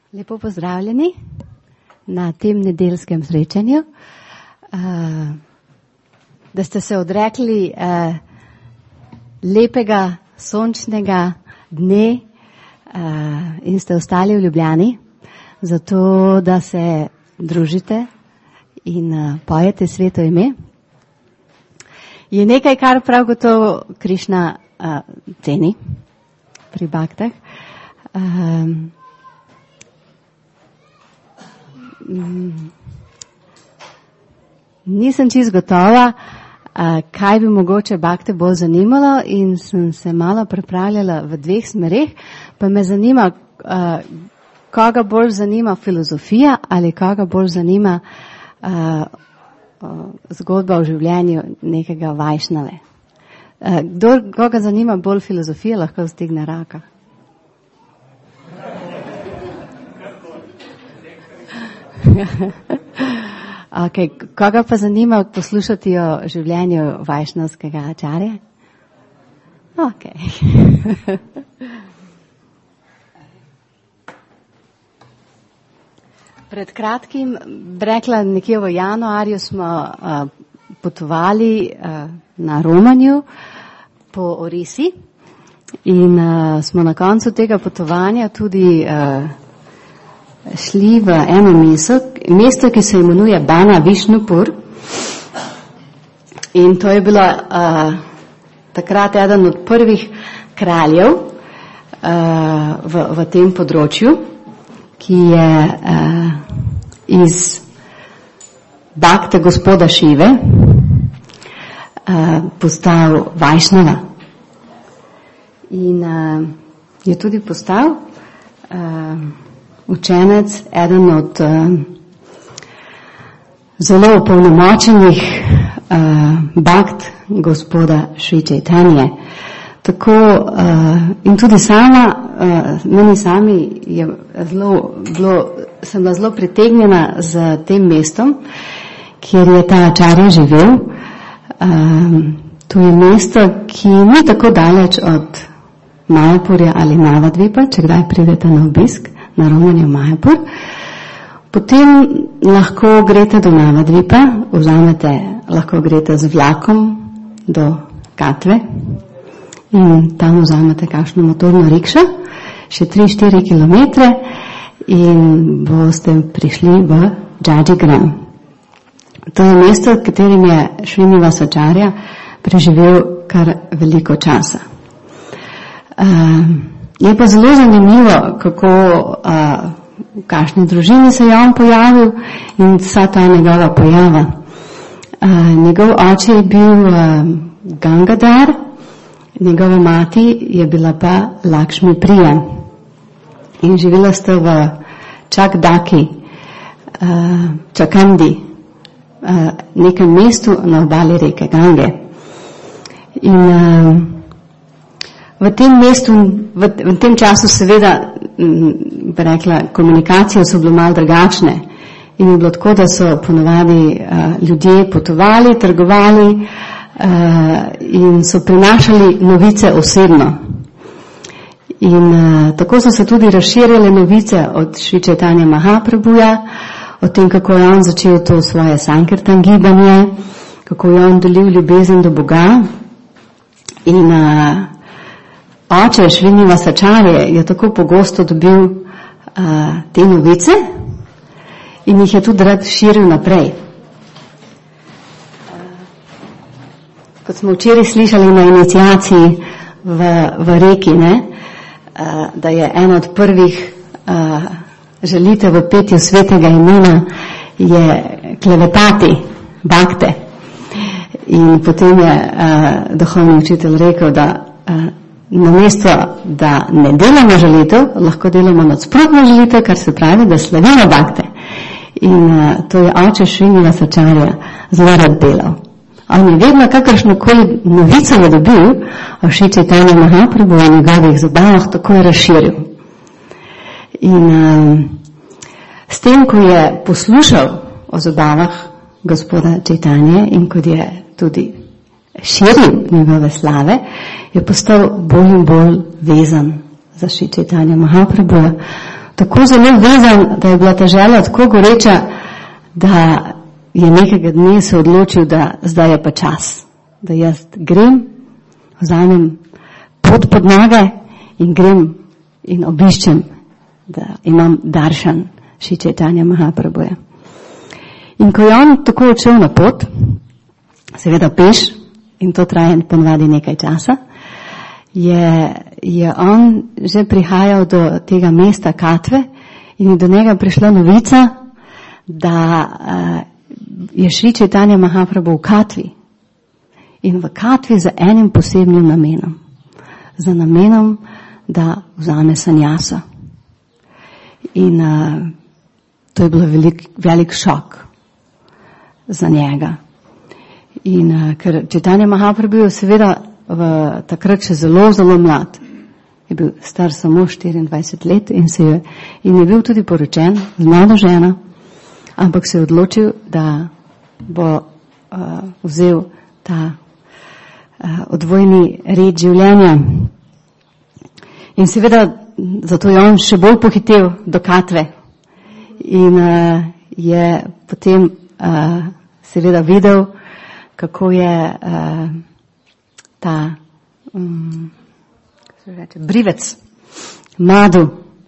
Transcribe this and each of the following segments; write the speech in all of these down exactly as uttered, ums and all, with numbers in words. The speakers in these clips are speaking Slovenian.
Lepo pozdravljeni na tem nedeljskem srečanju. Uh, da ste se odrekli uh, lepega, sončnega dne uh, in ste ostali v Ljubljani, zato da se družite in uh, pojete sveto ime, je nekaj, kar prav gotovo Krišna uh, ceni pri baktah. Um, Nisem čisto gotova, kaj bi mogoče bakte bolj zanimalo in sem se malo pripravljala v dveh smereh, pa me zanima, koga bolj zanima filozofija ali koga bolj zanima zgodba o življenju nekega Vajšnave. Kdo, koga zanima bolj filozofija, lahko stigne raka. Okay, koga pa zanima poslušati o življenju vajšnavskega ačarja? Ok. Pred kratkim, rekla, nekje v januarju smo uh, potovali uh, na romanju po Orisi in uh, smo na koncu tega potovanja tudi uh, šli v eno mesto, mesto, ki se imenuje Bana Višnupur, in to je bilo uh, takrat eden od prvih kraljev uh, v, v tem področju, ki je uh, iz bakte gospoda Šive uh, postal Vajšnava. In uh, je tudi postal uh, učenec, eden od uh, zelo opolnomočenih uh, bakt gospoda Šri Čajtanje. Tako uh, in tudi sama, uh, meni sami je zelo, bilo, sem bila zelo pritegnjena z tem mestom, kjer je ta ačarja živel. Uh, to je mesto, ki ni tako daleč od Majapurja ali Navadvipa, če kdaj pridete na obisk na romanju Majapur. Potem lahko greste do Navadvipa, vzamete, lahko greste z vlakom do Katve in tam vzamete kakšno motorno rikšo, še tri štiri kilometre in boste prišli v Džadžigram. To je mesto, v katerem je Šrinivas ačarja preživel kar veliko časa. Uh, Je pa zelo zanimivo, kako uh, v kakšni družini se je on pojavil in vsa ta njegova pojava. Uh, njegov oče je bil uh, Gangadhar, njegova mati je bila pa Lakšmi Prija in živela sta v Čakdaki, uh, Čakandi, uh, nekem mestu na obali reke Gange. In uh, V tem mestu, v, v tem času seveda, bi rekla, komunikacije so bile malo drugačne in je bilo tako, da so ponovadi uh, ljudje potovali, trgovali uh, in so prinašali novice osebno. In uh, tako so se tudi razširile novice od Šri Čajtanje Mahaprabhuja, o tem, kako je on začel to svoje Sankirtan gibanje, kako je on delil ljubezen do Boga. In uh, oče Šrinivas ačarje je tako pogosto dobil uh, te novice in jih je tudi rad širil naprej. Uh, kot smo včeraj slišali na inicijaciji v, v reki, ne, uh, da je ena od prvih uh, želitev v petju svetega imena je klevetati bakte. In potem je uh, duhovni učitelj rekel, da uh, namesto, da ne delamo žalitev, lahko delamo nasprotno žalitev, kar se pravi, da slavimo bakte. In uh, to je oče Šrinivas ačarja zelo rad delal. On je vedno kakršnokoli novico je dobil o Šri Čajtanje Mahaprabhu in njegovih zabavah, tako je razširil. In uh, s tem, ko je poslušal o zabavah gospoda Čajtanje in ko je tudi širil njegove slave, je postal bolj in bolj vezan za Šri Čajtanje Mahaprabhuja. tako zelo vezan, da je bila ta želja tako goreča, da je nekega dne se odločil, da zdaj je pa čas, da jaz grem, vzamem pot pod noge in grem in obiščem, da imam daršan Šri Čajtanja Mahaprabhuja. In ko je on tako odšel na pot, seveda peš, in to traja ponavadi nekaj časa, je, je on že prihajal do tega mesta Katve in je do njega prišla novica, da uh, je Šri Čajtanja Mahaprabhu v Katvi. In v Katvi za enim posebnim namenom. Za namenom, da vzame sanjasa. In uh, to je bilo velik, velik šok za njega. In uh, ker Čajtanja Mahaprabhu je seveda v, takrat še zelo, zelo mlad. Je bil star samo štiriindvajset let in, se je, in je bil tudi poročen z mlado ženo, ampak se je odločil, da bo uh, vzel ta uh, odvojni red življenja. In seveda zato je on še bolj pohitel do Katve in uh, je potem uh, seveda videl, kako je uh, ta um, reče, brivec Madu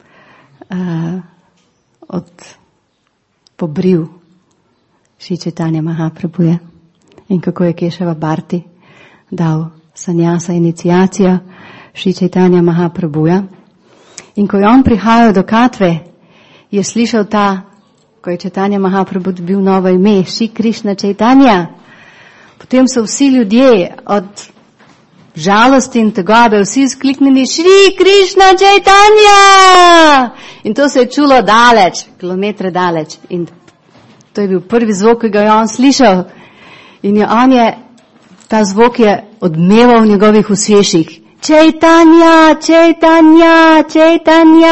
uh, od pobril Šri Čajtanja Mahaprabhuja in kako je Kešava Bharti dal sanjasa iniciacijo Šri Čajtanja Mahaprabhuja. In ko je on prihajal do Katve, je slišal ta, ko je Čajtanja Mahaprabhu dobil novo ime, Šri Krišna Čajtanja. Potem so vsi ljudje od žalosti in tegobe vsi skliknili Šri Krišna Čajtanja! In to se je čulo daleč, kilometre daleč. In to je bil prvi zvok, ki ga je on slišal. In je on je, ta zvok je odmeval v njegovih ušesih. Čajtanja, Čajtanja, Čajtanja!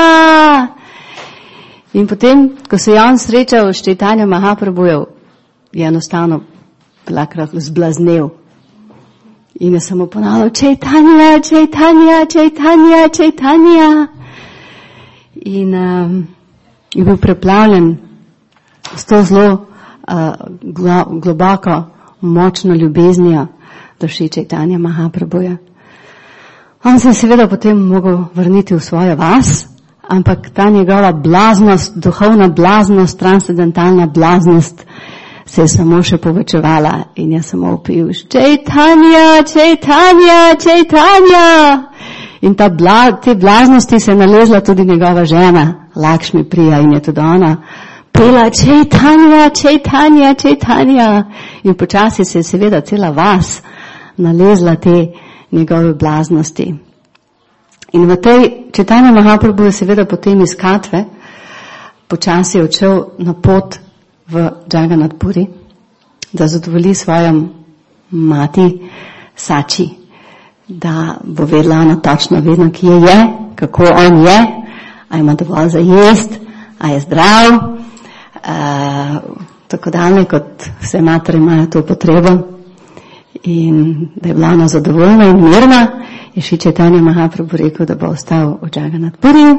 In potem, ko se je on srečal s Čajtanjem Mahaprabhujem, je enostavno dvakrat zblaznel. In je samo ponavljal Čajtanja, Čajtanja, Čajtanja, Čajtanja. In um, je bil preplavljen s to zelo uh, glo, globoko, močno ljubeznijo do Šri Čajtanja Mahaprabhuja. On se je seveda potem mogel vrniti v svojo vas, ampak ta njegova blaznost, duhovna blaznost, transcendentalna blaznost se je samo še povečevala in je samo upil Čajtanja, Čajtanja, Čajtanja. In ta bla, te blaznosti se je nalezla tudi njegova žena, Lakšmi Prija, in je tudi ona pela Čajtanja, Čajtanja, Čajtanja. In počasi se je seveda cela vas nalezla te njegove blaznosti. In v tej Čajtanja Mahaprabhu je seveda potem iz Katve počasi odšel na pot v Jagannath Puri, da zadovolji svojo mati Sači, da bo vedela ona točno vedno, kje je, kako on je, a ima dovolj za jest, a je zdrav, uh, tako dalje, kot vse matere imajo to potrebo. In da je bila ona zadovoljna in mirna, je Šri Čajtanja Mahaprabhu rekel, da bo ostal v Jagannath Puriju.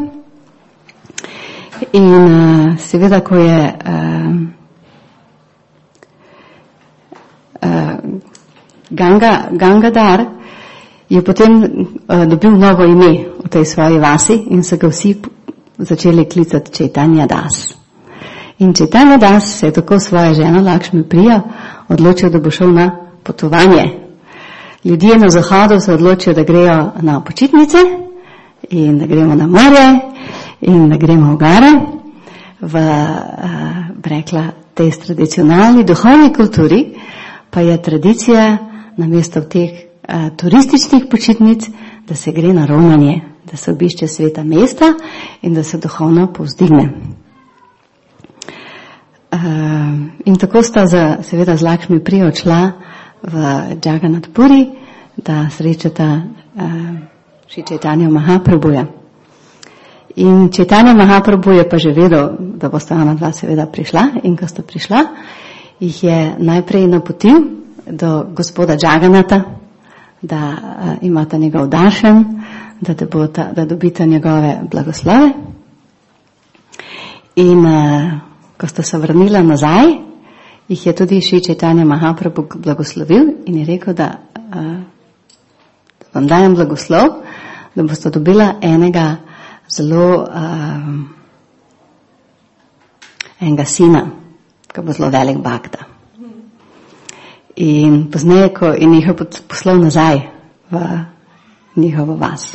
In uh, seveda, ko je uh, uh, Ganga, Gangadhar je potem uh, dobil novo ime v tej svoji vasi in so ga vsi začeli klicati Čajtanja Das. In Čajtanja Das se je tako svojo ženo Lakšmi Prijo odločil, da bo šel na potovanje. Ljudje na zahodu se odločijo, da grejo na počitnice in da gremo na morje in da gremo v gore. V, uh, rekla, tej tradicionalni duhovni kulturi pa je tradicija namesto teh uh, turističnih počitnic, da se gre na romanje, da se obišče sveta mesta in da se duhovno povzdigne. Uh, in tako sta za, seveda z Lakšmi Prijo odšla v Jagannath Puri, da srečata uh, Šri Čajtanja Mahaprabhuja. In Čajtanja Mahaprabhu je pa že vedel, da bosta ona dva seveda prišla, in ko sta prišla, jih je najprej napotil do gospoda Jagannatha, da uh, imata njegov daršen, da, da, da dobita njegove blagoslove. In uh, ko sta se vrnila nazaj, jih je tudi Šri Čaitanja Mahaprabhu blagoslovil in je rekel, da, uh, da vam dajem blagoslov, da boste dobila enega zelo uh, enega sina, ki bo zelo velik bhakta. In pozneje, ko je njih poslal nazaj v njihovo vas.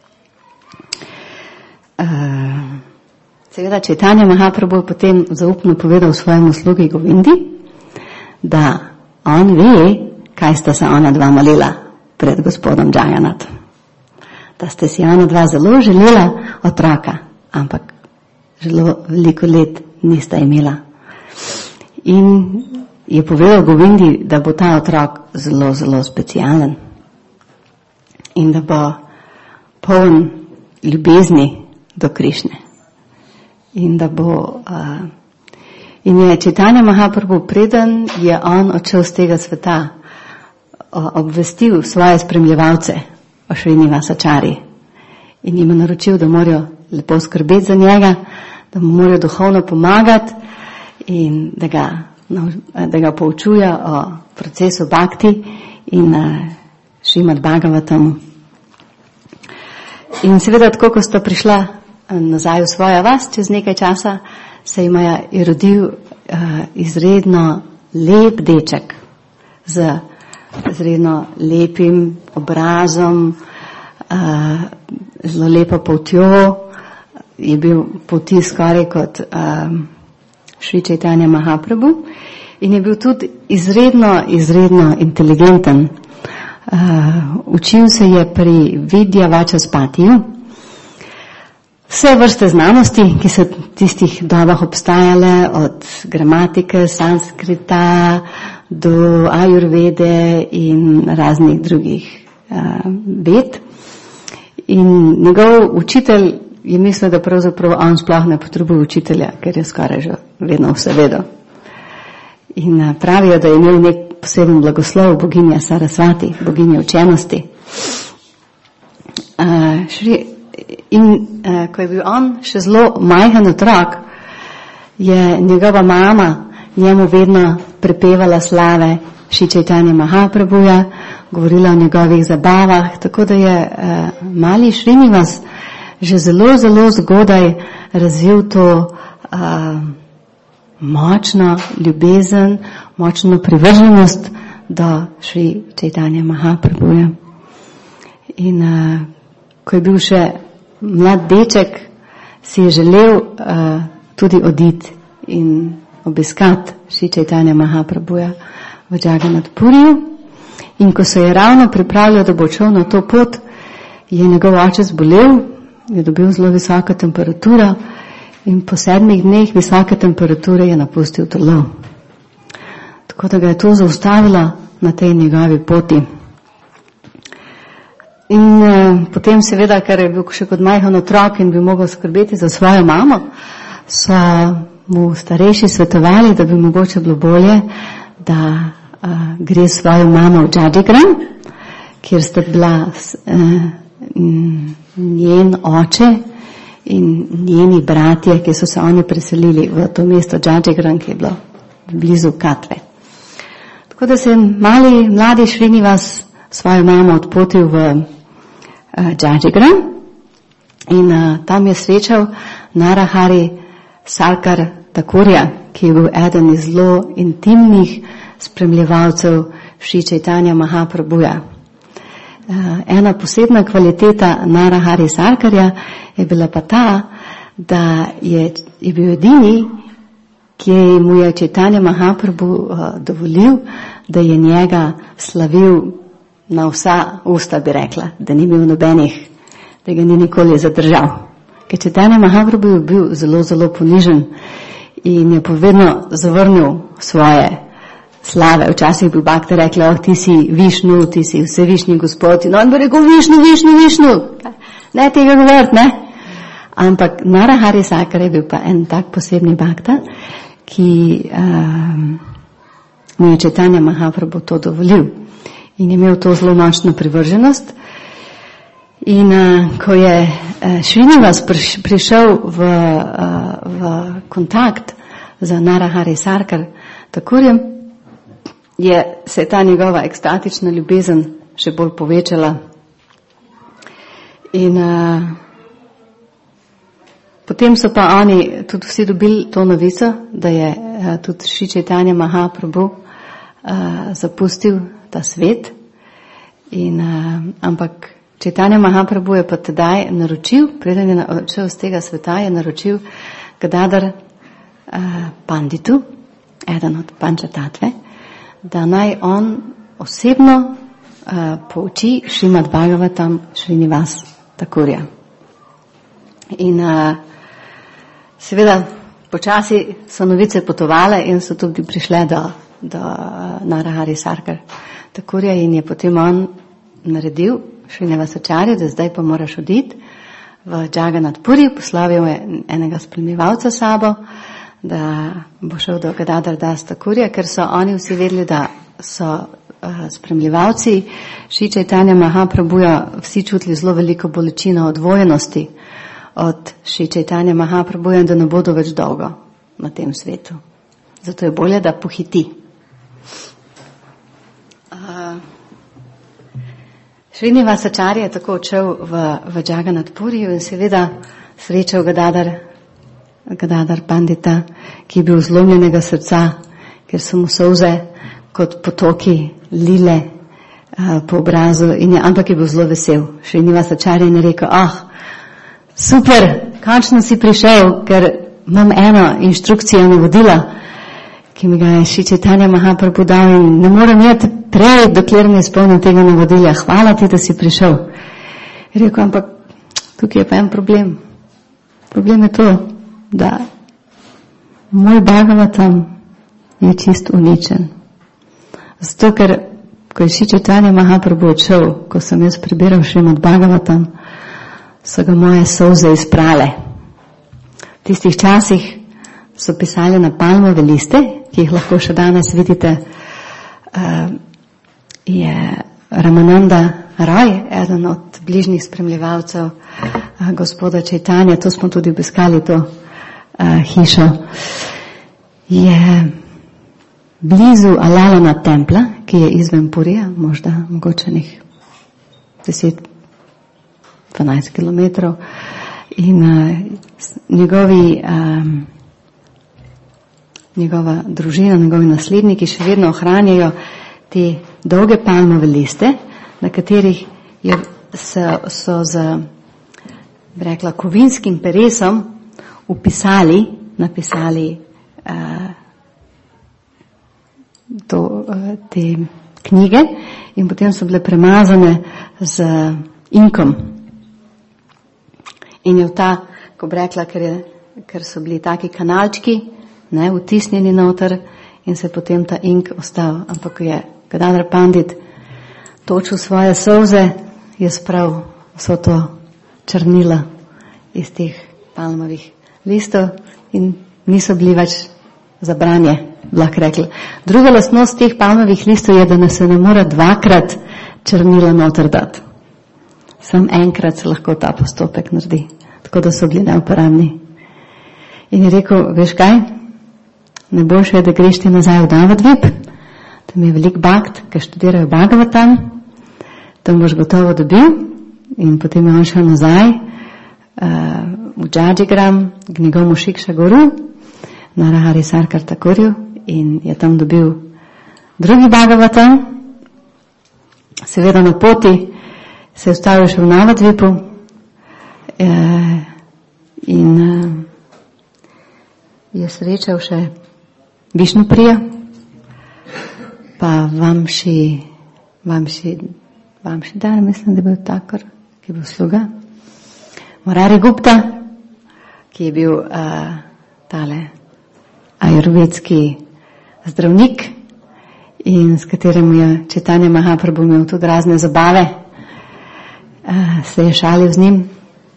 Uh, seveda Čaitanja Mahaprabhu je potem zaupno povedal svojemu slugi Govindi, da on ve, kaj sta se ona dva molila pred gospodom Jagannathom. Da ste si ona dva zelo želela otroka, ampak zelo veliko let nista imela. In je povedal Govindi, da bo ta otrok zelo, zelo specialen in da bo poln ljubezni do Krišne. In da bo uh, in je Čaitanja Mahaprabhu, preden je on odšel z tega sveta, uh, obvestil svoje spremljevalce o Srinivasačari in jim naročil, da morajo lepo skrbeti za njega, da mu morajo duhovno pomagati in da ga, da ga poučuja o procesu bhakti in uh, Šrimad Bhagavatamu. In seveda, tako ko sta prišla nazaj v svojo vas, čez nekaj časa se jim je rodil uh, izredno lep deček z izredno lepim obrazom, uh, zelo lepo poltjo, je bil polti skoraj kot um, Šri Čaitanja Mahaprabhu in je bil tudi izredno, izredno inteligenten. Uh, učil se je pri Vidya Vachaspatiju vse vrste znanosti, ki so v tistih dobah obstajale, od gramatike, sanskrita do ajurvede in raznih drugih uh, ved. In njegov učitelj je mislil, da pravzaprav on sploh ne potrebuje učitelja, ker je skoraj že vedno vse vedel. In uh, pravijo, da je imel nek poseben blagoslov boginja Sarasvati, boginja učenosti. Uh, šri, in uh, ko je bil on še zelo majhen otrok, je njegova mama njemu vedno prepevala slave Šri Čaitanja Mahaprabhuja, govorila o njegovih zabavah, tako da je uh, mali Srinivas že zelo, zelo zgodaj razvil to uh, močno ljubezen, močno privrženost do Šri Čaitanja Mahaprabhuja. In uh, ko je bil še mlad deček, si je želel uh, tudi oditi in obiskati Šri Čaitanja Mahaprabhuja v Jagannath Puriju. In ko se je ravno pripravljal, da bo šel na to pot, je njegov oče zbolel, je dobil zelo visoko temperaturo in po sedmih dneh visoke temperature je napustil telo. Tako da ga je to zaustavilo na tej njegovi poti. In uh, potem seveda, ker je bil še kot majhen otrok in bi mogel skrbeti za svojo mamo, so mu starejši svetovali, da bi mogoče bilo bolje, da uh, gre svojo mamo v Jajigran, kjer sta bila uh, njen oče in njeni bratje, ki so se oni preselili v to mesto Jajigran, ki je bilo blizu Katve. Tako da se mali, mladi Srinivas svojo mamo odpotil v uh, Jajigran in uh, tam je srečal Narahari Sarkar Thakurja, ki je bil eden iz zelo intimnih spremljevalcev Šri Čaitanja Mahaprabhuja. Uh, ena posebna kvaliteta Narahari Sarkarja je bila pa ta, da je, je bil edini, ki mu je Čaitanja Mahaprabhu uh, dovolil, da je njega slavil na vsa usta, bi rekla, da ni imel nobenih, da ga ni nikoli zadržal. Ker Čaitanja Mahaprabhu je bil zelo, zelo ponižen in je povedno zavrnil svoje slave. Včasih bi bakta rekla, oh, ti si Višnu, ti si vse višnji gospod. In on bi rekel, Višnu, Višnu, Višnu. Ne tega govoriti, ne? Ampak Narahari Sarkar je bil pa en tak posebni bakta, ki um, mu je Čaitanja Mahaprabhu to dovolil. In je imel to zelo močno privrženost. In uh, ko je uh, Srinivas priš, prišel v, uh, v kontakt z Narahari Sarkar Thakurjem, je se ta njegova ekstatična ljubezen še bolj povečala. In uh, potem so pa oni tudi vsi dobili to novico, da je uh, tudi Šri Čaitanja Mahaprabhu uh, zapustil ta svet. In, uh, ampak Čaitanja Mahaprabhu je pa tedaj naročil, preden je odšel z tega sveta, je naročil Gadadhar uh, Panditu, eden od Pančatatve, da naj on osebno uh, pouči Šrimad Bhagavatam Srinivas Thakurja. In uh, seveda počasi so novice potovale in so tudi prišle do, do uh, Narahari Sarkar Thakurja in je potem on naredil Srinivasacharya, da zdaj pa moraš oditi v Jagannath Puri, poslovil je enega spremljevalca sabo, da bo šel do Gadadhar Das Thakurja, ker so oni vsi vedeli, da so uh, spremljevalci Šri Čaitanja Mahaprabhuja vsi čutili zelo veliko bolečino odvojenosti od Šri Čaitanja Mahaprabhuja in da ne bodo več dolgo na tem svetu. Zato je bolje, da pohiti. Uh, Srinivasacharya je tako odšel v, v Jagannath Puriju in seveda srečal Gadadhar, Gadadhar Pandita, ki je bil zlomljenega srca, ker so mu solze kot potoki lile uh, po obrazu, in je, ampak je bil zelo vesel. Srinivasacharya je rekel, ah, super, končno si prišel, ker imam eno inštrukcijo, navodila, ki mi ga je Šri Čaitanja Mahaprabhu dal in ne morem jeti prej, dokler ne izpolnim tega navodila. Hvala ti, da si prišel. Je rekel, ampak tukaj je pa en problem. Problem je to, da moj Bhagavatam je čist uničen. Zato, ker ko je Šri Čaitanja Mahaprabhu odšel, ko sem jaz prebiral Šrimad Bhagavatam, so ga moje solze izprale. V tistih časih so pisali na palmove liste, ki jih lahko še danes vidite. Uh, je Ramananda Roy, eden od bližnjih spremljevalcev uh, gospoda Čaitanja, to smo tudi obiskali to uh, hišo, je blizu Alalana templa, ki je izven Purija, možda mogoče nek deset dvanajst kilometrov, in uh, njegovi um, njegova družina, njegovi nasledniki še vedno ohranjajo te dolge palmove liste, na katerih je, so, so z, bi rekla, kovinskim peresom upisali, napisali uh, to, uh, te knjige in potem so bile premazane z inkom. In je v ta, ko bi rekla, ker, je, ker so bili taki kanalčki, ne, vtisnjeni noter in se potem ta ink ostal. Ampak je Gadadhar Pandit točil svoje solze, je sprav vso to črnila iz teh palmovih listov in niso bili več za branje, lahko rekli. Druga lastnost teh palmovih listov je, da ne se ne mora dvakrat črnila noter dati. Sam enkrat se lahko ta postopek naredi, tako da so bili neuporabni. In je rekel, veš kaj? Ne boš je, da greš ti nazaj v Navadvip, tam je velik bhakt, ki študirajo Bhagavatam, tam boš gotovo dobil, in potem je on šel nazaj uh, v Džadžigram k njegovemu Šikša Guru, Narahari Sarkar Thakurju, in je tam dobil drugi Bhagavatam. Seveda na poti se je ustavil še v Navadvipu uh, in uh, je srečal še Višnuprija, pa Vamši, Vamši, Vamši dar, mislim, da je bil takor, ki je bil sluga. Murari Gupta, ki je bil uh, tale ajurvedski zdravnik in s katerim je Čaitanja Mahaprabhu imel tudi razne zabave, uh, se je šalil z njim.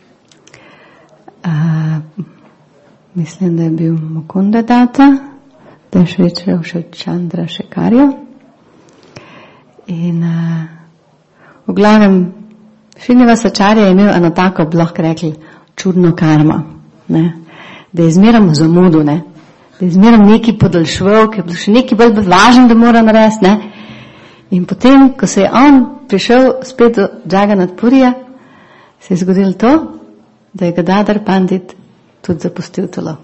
Uh, mislim, da je bil Mukunda Data, da je srečal še Chandra Šekarjo. In uh, v glavnem Srinivasacharya je imel eno tako, bi lahko rekli, čudno karmo, ne? Da je zmeram v zamudu, ne? Da je zmeram neki podaljšval, ki je bil še neki bolj važen, da mora narediti, ne? In potem, ko se je on prišel spet do Jagannath Purija, se je zgodilo to, da je Gadadhar Pandit tudi zapustil telo.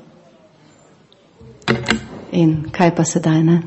In kaj pa sedaj, ne?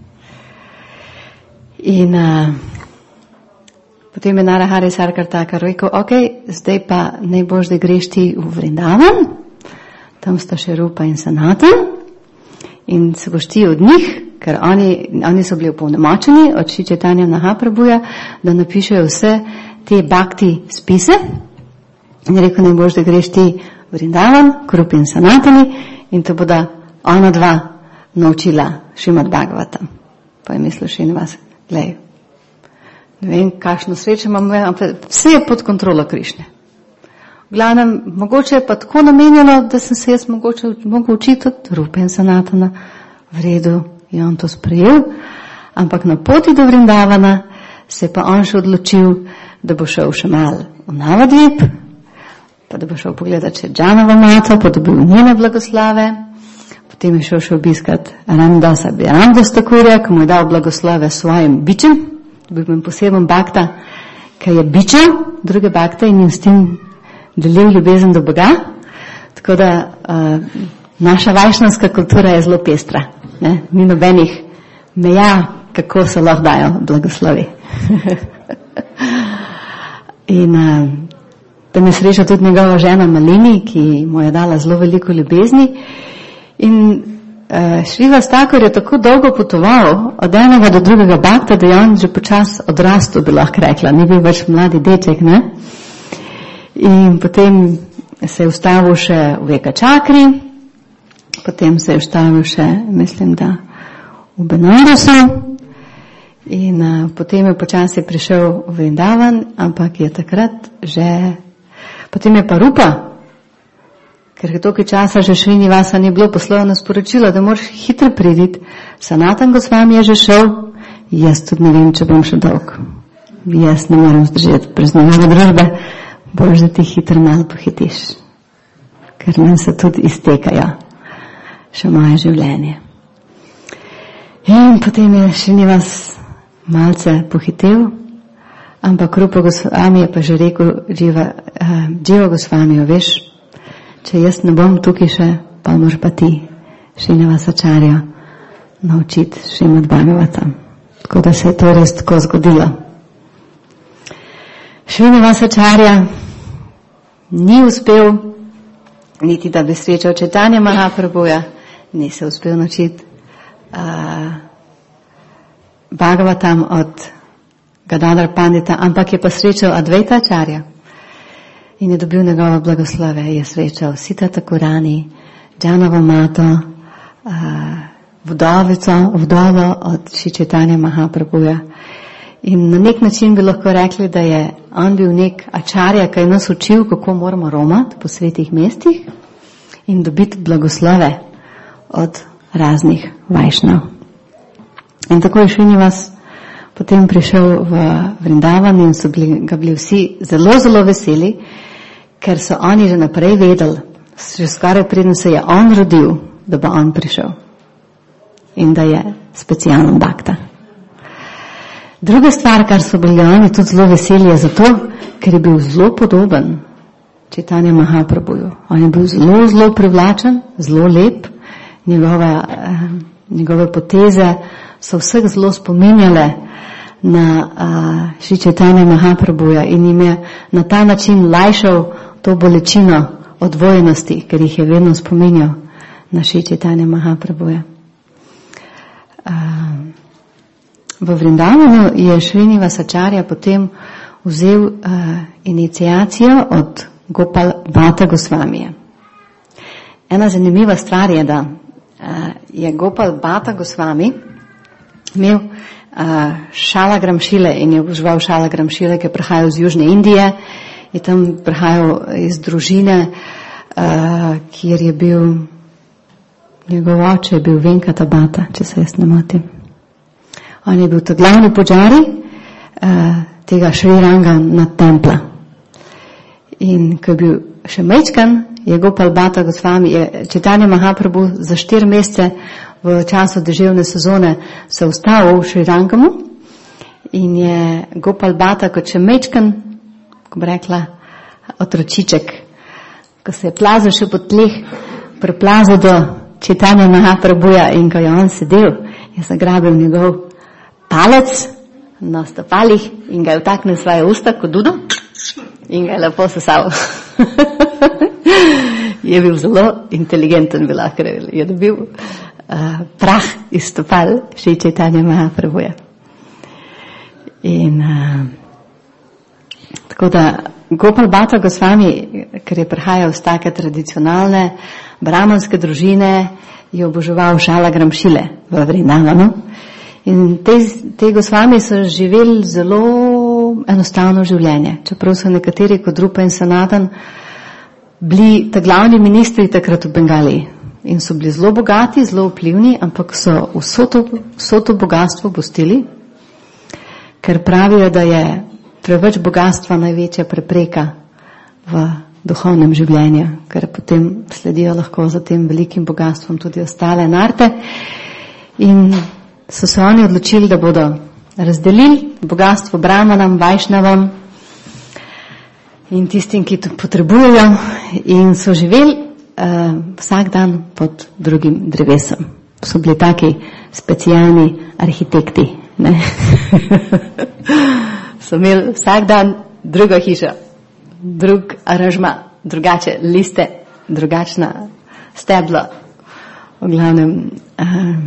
In uh, potem je Narahari Sarkartakar rekel, ok, zdaj pa naj boš, da greš ti v Vrindavan, tam sta še Rupa in Sanatan, in se boš ti od njih, ker oni, oni so bili opolnomočeni od Šri Chaitanya Mahaprabhuja, da napišejo vse te bhakti spise, in rekel, naj boš, da greš ti v Vrindavan, k Rupi in Sanatani, in te bodo ona dva naučila Šrimad Bhagavatam. Pa je mislil Srinivas, glej, ne vem, kakšno srečo imam, ampak vse je pod kontrolo Krišne. V glavnem, mogoče je pa tako namenjeno, da sem se jaz mogoče mogel učiti od Rupe in Sanatana. V redu je on to sprejel, ampak na poti do Vrindavana se je pa on še odločil, da bo šel še mal v Navadvip, pa da bo šel pogledati še Džanovo mato, pa dobil njene blagoslave. Potem je šel še obiskat Ramdasa Ramdas Thakurja, ki mu je dal blagoslove svojim bičem, dobil jim poseben bhakta, ki je bičal druge bhakte in jim s tem delil ljubezen do Boga. Tako da uh, naša vajšnavska kultura je zelo pestra. Ne? Ni nobenih meja, kako se lahko dajo blagoslovi. In uh, tam je srečal tudi njegova žena Malini, ki mu je dala zelo veliko ljubezni. In uh, Srivas Thakur je tako dolgo potoval od enega do drugega bhakta, da je on že počas odrastel, bi lahko rekla, ni bil več mladi deček, ne? In potem se je ustavil še v Veka Čakri, potem se je ustavil še, mislim, da v Benaresu, in uh, potem je počasi prišel v Vrindavan, ampak je takrat že, potem je pa Rupa, ker je toliko časa že Srinivasa ni bilo poslovno sporočilo, da moraš hitro priditi. Sanatan Gosvami je že šel, jaz tudi ne vem, če bom še dolg. Jaz ne moram zdržati praznovane družbe, boš, da ti hitro malo pohitiš, ker nam se tudi iztekajo še moje življenje. In potem je Srinivas malce pohitel, ampak Rupa Gosvami je pa že rekel, Jiva, uh, Jiva Gosvami, veš, če jaz ne bom tukaj še, pa moraš pa ti Srinivasacharja naučiti Šrimad Bhagavatam. Tako da se je to res tako zgodilo. Srinivasacharja ni uspel, niti da bi srečal Chaitanya Mahaprabhuja, ni se uspel naučiti uh, Bhagavatam od Gadadhar Pandita, ampak je pa srečal Advaitacharya. In je dobil njegove blagoslove, je srečal Sita Thakurani, Džanovo mato, uh, vdovico, vdovo od Šri Chaitanya Mahaprabhuja. In na nek način bi lahko rekli, da je on bil nek ačarja, ki je nas učil, kako moramo romati po svetih mestih in dobiti blagoslove od raznih vajšnov. In tako je Srinivas potem prišel v Vrindavan in so bili, ga bili vsi zelo, zelo veseli, ker so oni že naprej vedeli, že skoraj preden se je on rodil, da bo on prišel in da je specialen bhakta. Druga stvar, kar so bili oni tudi zelo veseli, je zato, ker je bil zelo podoben Chaitanya Mahaprabhuju. On je bil zelo, zelo privlačen, zelo lep, njegove, eh, njegove poteze so vseh zelo spominjale na uh, Šri Chaitanya Mahaprabhuja in jim je na ta način lajšal to bolečino odvojenosti, ker jih je vedno spominjal na Šri Chaitanya Mahaprabhuja. Uh, v Vrindavanu je Srinivasacharya potem vzel uh, iniciacijo od Gopal Bhatta Gosvamija. Ena zanimiva stvar je, da uh, je Gopal Bhatta Gosvami imel uh, Šalagram Šile in je oboževal Šalagram Šile, ki je prihajal iz Južne Indije, je tam prihajal iz družine, uh, kjer je bil, njegov oče je bil Venkata Bhatta, če se jaz ne motim. On je bil to glavni puđari uh, tega Šri Ranga nad templa. In ko je bil še majčkan, je Gopal Bhatta Gosvami, je Chaitanya Mahaprabhu za štiri mesece v času deževne sezone se ustavil v Šrirangamu in je Gopal Bhatta kot še majčkan, ko bi rekla, otročiček, ko se je plazil še po tleh, preplazil do Chaitanya Mahaprabhuja in ko je on sedel, je zagrabil njegov palec na stopalih in ga je vtaknil svoje usta kot dudo in ga je lepo sesal. Je bil zelo inteligenten, bi lahko rekel. Je dobil uh, prah iz stopal še Chaitanya Mahaprabhuja. In uh, tako da Gopal Bhatta Gosvami, ker je prihajal iz take tradicionalne brahmanske družine, je oboževal Šalagram Šile v Vrindavanu. In te, te Gosvami so živeli zelo enostavno življenje. Čeprav so nekateri kot Rupa in Sanatan bili ta glavni ministri takrat v Bengaliji. In so bili zelo bogati, zelo vplivni, ampak so vso to, vso to bogatstvo pustili, ker pravijo, da je preveč bogatstva največja prepreka v duhovnem življenju, ker potem sledijo lahko za tem velikim bogatstvom tudi ostale narte. In so se oni odločili, da bodo razdelili bogatstvo brahmanam, vajšnavam in tistim, ki to potrebujejo, in so živeli uh, vsak dan pod drugim drevesom. So bili taki specialni arhitekti, ne? So imeli vsak dan drugo hišo, drug aranžma, drugače liste, drugačna stebla. V glavnem uh,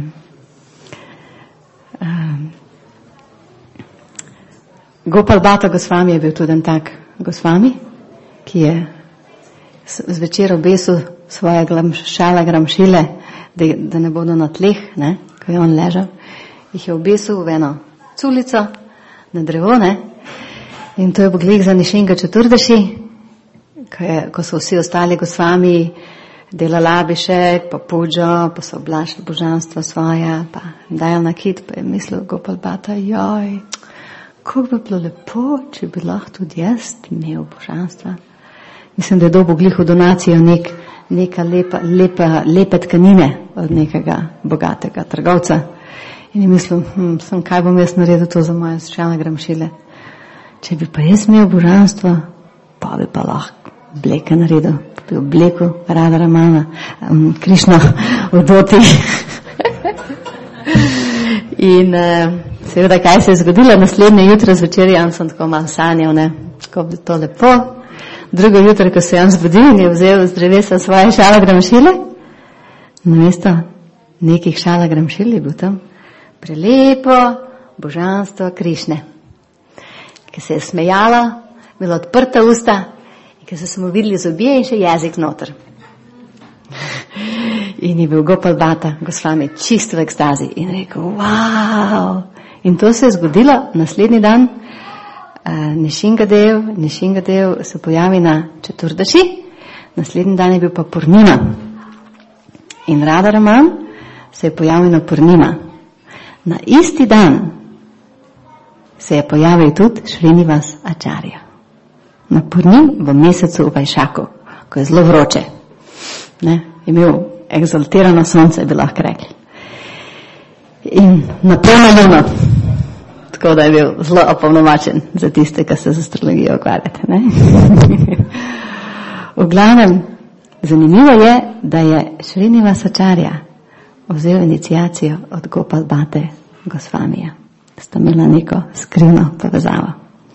uh, Gopal Bhatta Gosvami je bil tudi en tak Gosvami, ki je zvečer obesil svoje Šalagram Šile, da, da ne bodo na tleh, ne, ko je on ležal. Jih je obesil v eno culico na drevo, ne, in to je pogled za Nišinga Četurdaši, ko, je, ko so vsi ostali Gosvami delali Abhišek, pa puđo, pa so oblašili božanstva svoja, pa dajal nakit, pa je mislil Gopal Bhatta, joj, kako bi bilo lepo, če bi lahko tudi jaz imel božanstva. Mislim, da je dobil glih v donacijo nek, neka lepa, lepa, lepe tkanine od nekega bogatega trgovca. In je mislil, hm, sem, kaj bom jaz naredil to za moje Šalagram Šile. Če bi pa jaz imel božanstvo, pa bi pa lahko bleke naredil, pa bi oblekel Radha Ramana, um, Krišno v doti. In uh, seveda, kaj se je zgodilo, naslednje jutro zvečer je on sem tako malo sanjal, ne, kako bi to lepo. Drugo jutro, ko se je on zbudil in je vzel z drevesa svoje Šalagram Šile, namesto nekih Šalagram Šil je bil tam prelepo božanstvo Krišne, ki se je smejala, imela odprta usta in ki so se mu videli zobje in še jezik noter. In je bil Gopal Bhatta Gosvami čisto v ekstazi in rekel, wow! In to se je zgodilo naslednji dan. Uh, Nišingadev, Nišingadev se pojavi na Četurdaši, naslednji dan je bil pa Purnima. In Radha Raman se je pojavil na Purnima. Na isti dan se je pojavil tudi Srinivas Acharya. Na Purnim v mesecu v Vajšaku, ko je zelo vroče. Ne? Je imel egzaltirano sonce, bi lahko rekli. In na polno luno. Tako da je bil zelo opolnomočen za tiste, ki se z astrologijo ukvarjate. Ne? V glavnem, zanimivo je, da je Srinivas Acharya vzel iniciacijo od Gopal Bhatte Gosvamija. Sta imela neko skrivno povezavo.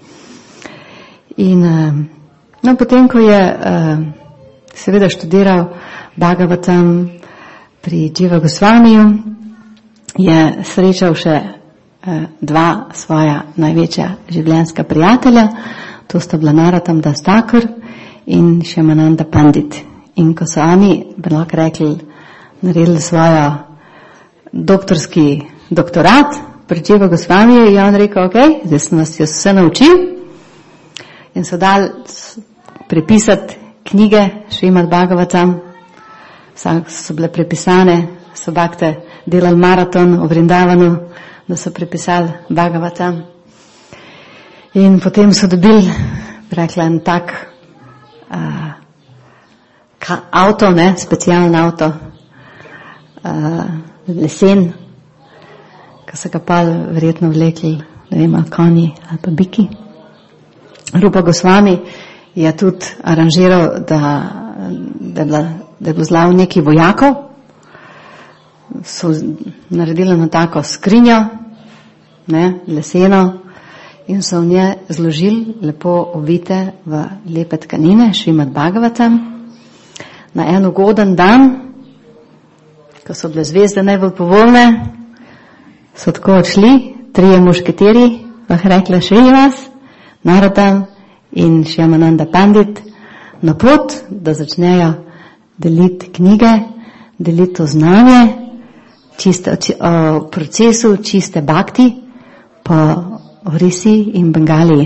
In no, potem, ko je seveda študiral Bhagavatam pri Jiva Gosvamiju, je srečal še dva svoja največja življenjska prijatelja, to sta bila Narottam Das Thakur in Shyamananda Pandit. In ko so oni, bi lahko rekli, naredili svojo doktorski doktorat pri Jiva Gosvamiju, je on rekel, ok, zdaj sem vas jaz vse naučil, in so dali prepisati knjige Šrimad Bhagavatam, so bile prepisane, so bhakte delali maraton v Vrindavanu, da so prepisali Bhagavatam. In potem so dobili, rekla, en tak uh, ka, avto, ne, specialen avto, uh, lesen, ki so ga pa verjetno vlekli, ne vem, ali konji ali pa biki. Rupa Gosvami je tudi aranžiral, da, da je bila, da je bilo zlav neki vojakov, so naredili na tako skrinjo, ne, leseno, in so v nje zložili lepo ovite v lepe tkanine, Šrimad Bhagavatam. Na en ugoden dan, ko so bile zvezde najbolj povoljne, so tako odšli trije mušketiri, pa rekla Šrivas, Narada in Shyamananda Pandit na pot, da začnejo deliti knjige, deliti to znanje čiste, o procesu čiste bhakti po Orisi in Bengaliji.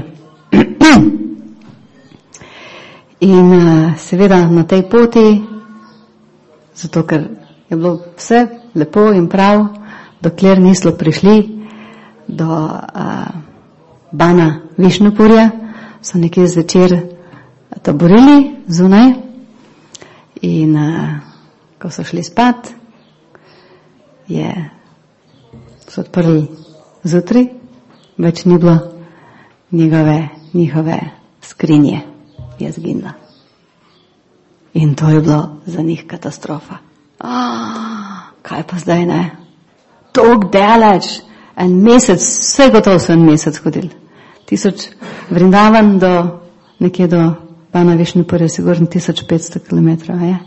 In seveda na tej poti, zato ker je bilo vse lepo in prav, dokler niso prišli do uh, Bana Višnupurja, so nekje zvečer taborili zunaj in uh, ko so šli spat, je, so odprli zjutraj, več ni bilo njegove, njihove skrinje, je zginila. In to je bilo za njih katastrofa. Ah, kaj pa zdaj ne? Tog daleč, en mesec, vse gotovo so en mesec hodili. Tisoč Vrindavan do, nekje do Bana Višnupurja, sigurno tisoč petsto kilometrov, a je?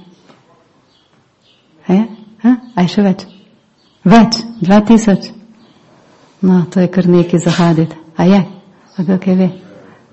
A je? A? A je še več? Več, dva tisoč. No, to je kar nekaj zahaditi. A je? A ga kaj ve?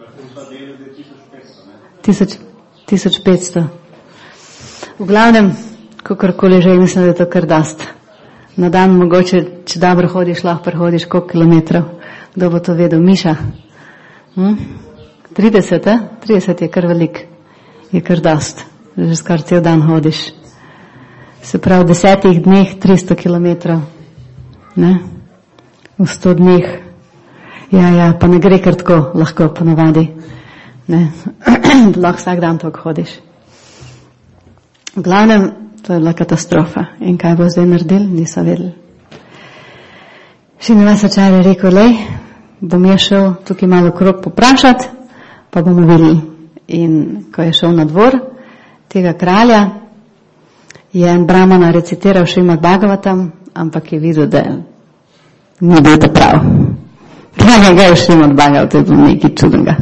Tisoč, tisoč petsto. V glavnem, kakorkoli že, mislim, da je to kar dost. Na dan mogoče, če dobro hodiš, lahko prehodiš koliko kilometrov. Kdo bo to vedel? Miša? Hm? trideset, eh? trideset je kar velik. Je kar dost. Že skar cel dan hodiš. Se pravi, v desetih dneh tristo kilometrov. Ne? V sto dneh. Ja, ja, pa ne gre kar tako lahko ponavadi. Ne? Lahko vsak dan toliko hodiš. V glavnem, to je bila katastrofa. In kaj bo zdaj naredil, niso vedeli. Srinivasacharya je rekel, lej, bom jaz šel tukaj malo krog poprašati, pa bomo videli. In ko je šel na dvor tega kralja, je en brahmana recitiral Šrimad Bhagavatam, ampak je videl, da ni bil to prav. Kaj ga je Šrimad Bhagavatam, je bilo nekaj čudnega.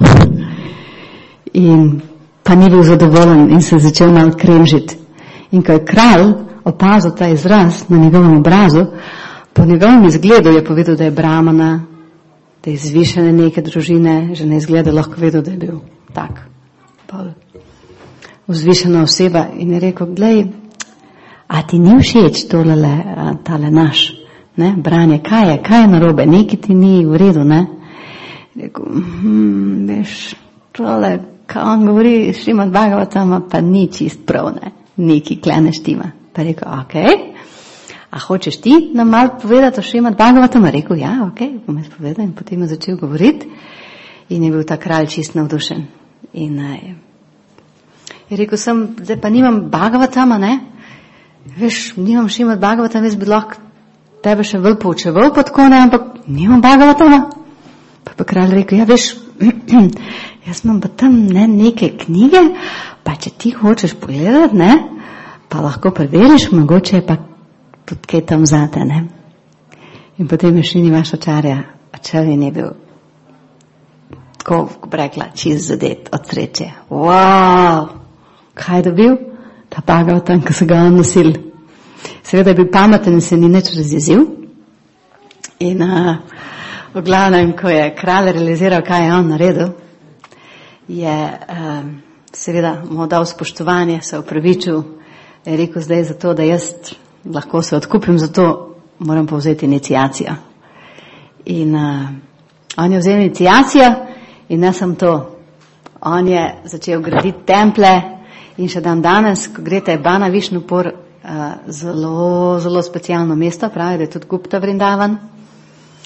In pa ni bil zadovoljen in se začel malo kremžiti. In ko je kralj opazil ta izraz na njegovem obrazu, po njegovem izgledu je povedal, da je brahmana, da je izvišene neke družine, že ne izgleda, lahko vedel, da je bil tak, bolj vzvišena oseba. In je rekel, glej, a ti ni všeč tole, tale naš, ne, branje, kaj je, kaj je narobe, nekaj ti ni v redu, ne. Rekel, hm, veš, tole, kaj on govori, Šrimad Bhagavatam, pa ni čist prav, ne, neki klene štima. Pa je rekel, ok, a hočeš ti nam malo povedati o Šrimad Bhagavatam? A rekel, ja, ok, bom jaz povedal. In potem je začel govoriti in je bil ta kralj čist navdušen. In uh, je rekel, sem, zdaj pa nimam Bhagavatama, ne, veš, nimam Šrimad Bhagavatam, jaz bi lahko tebe še vel poučeval pa tako, ne, ampak nimam Bhagavatama. Pa pa kralj rekel, ja, veš, jaz imam pa tam ne, neke knjige, pa če ti hočeš pogledati, ne, pa lahko preveriš, mogoče je pa tudi kaj tam zate, ne. In potem je Srinivasacharya, Acharya je bil, tako bi rekla, čist zadet od sreče. Wow! Kaj je dobil? Ta Bhagavatam, ko so ga on nosil. Seveda je bil pameten in se ni nič razjezil. In uh, v glavnem, ko je kralj realiziral, kaj je on naredil, je uh, seveda mu dal spoštovanje, se opravičil, je rekel zdaj za to, da jaz lahko se odkupim, zato moram povzeti iniciacijo. In uh, on je vzel iniciacijo in ne sem to. On je začel graditi temple in še dan danes, ko greste, je Bana Višnupur uh, zelo, zelo specialno mesto, pravi, da je tudi Gupta Vrindavan.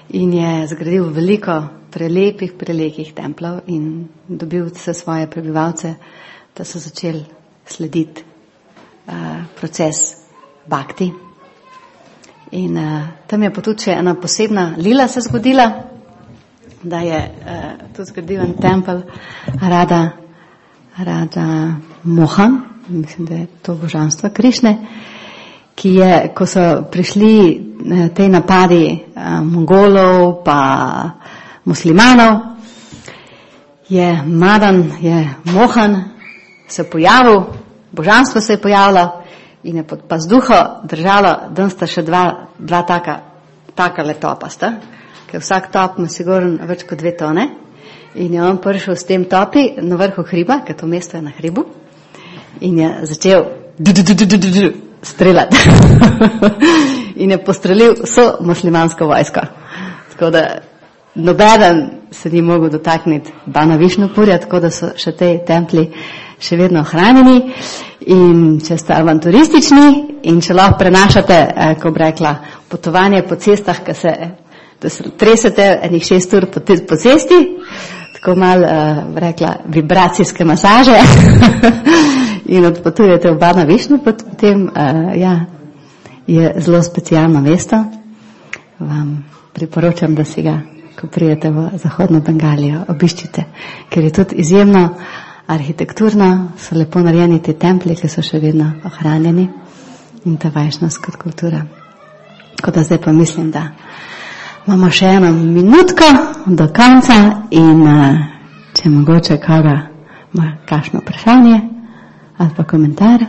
in je zgradil veliko prelepih, prelepih templov in dobil vse svoje prebivalce, da so začeli slediti uh, proces bhakti. In uh, tam je pa tudi še ena posebna lila se zgodila, da je uh, tudi zgradil en tempel Rada, Rada Mohan, mislim, da je to božanstvo Krišne, ki je, ko so prišli uh, te napadi uh, Mongolov pa muslimanov, je Madan, je Mohan se pojavil, božanstvo se je pojavilo in je pod pazduho držalo, dan sta še dva, dva taka, taka letopa sta, ker vsak top ima sigurno več kot dve tone in je on prišel s tem topi na vrhu hriba, ker to mesto je na hribu in je začel du, du, du, du, du, du, streljati in je postrelil vso muslimansko vojsko. Tako da nobeden se ni mogel dotakniti Bana Višnupurja, tako da so še te templi še vedno ohranjeni in če ste avanturistični in če lahko prenašate, eh, ko bi rekla, potovanje po cestah, ki se, da se tresete enih šest ur po, po cesti, tako malo, eh, rekla, vibracijske masaže in odpotujete v Bana Višnu, potem, eh, ja, je zelo specialno mesto. Vam priporočam, da si ga, ko prijete v Zahodno Bengalijo, obiščite, ker je tudi izjemno arhitekturno, so lepo narejeni ti templi, ki so še vedno ohranjeni in ta vajšnost kot kultura. Tako da zdaj pa mislim, da imamo še eno minutko do konca in uh, če mogoče koga ima kakšno vprašanje ali pa komentar,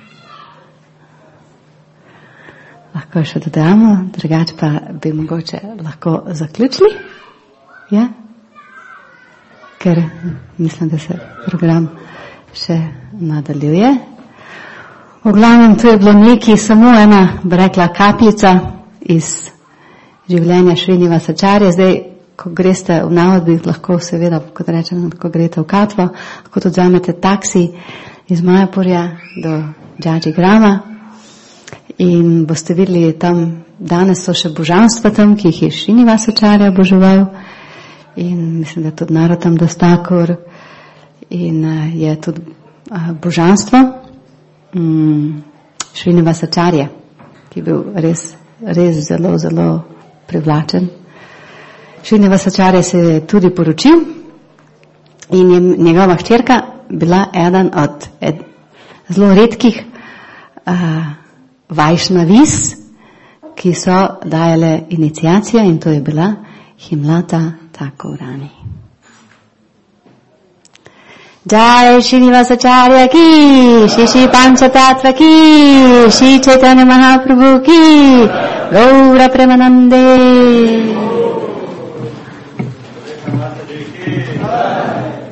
lahko še dodamo, drugače pa bi mogoče lahko zaključili. Ja? Ker mislim, da se program še nadaljuje. V glavnem, to je bilo neki, samo ena, bi rekla, kapljica iz življenja Srinivasačarje. Zdaj, ko greste v navodbi, lahko seveda, kot rečem, ko greste v Katvo, lahko tudi vzamete taksi iz Majapurja do Džadži Grama in boste videli tam, danes so še božanstva tam, ki jih je Srinivasačarja oboževal. In mislim, da je tudi Narotam Dastakur in uh, je tudi uh, božanstvo um, Srinivasačarje, ki je bil res, res zelo, zelo privlačen. Srinivasačarje se je tudi poročil in je njegova hčerka bila eden od ed, zelo redkih uh, vajšnavis, ki so dajale iniciacijo in to je bila Himlata Thakurani. Jai Srinivasacharya ki, Shri Shri Panchatattva ki, Shri Chaitanya Mahaprabhu ki, Gaura Premanande.